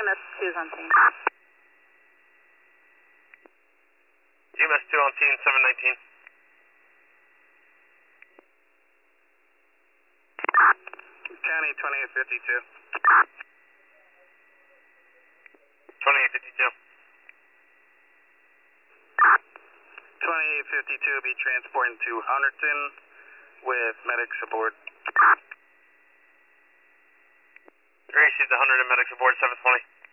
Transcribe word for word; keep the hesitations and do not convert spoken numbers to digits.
M S two is on scene. E M S two on scene, seven nineteen. County twenty-eight fifty-two. twenty-eight fifty-two. twenty-eight fifty-two be transporting to Hunterdon with medics aboard. Received the one hundred and medics aboard, seven twenty.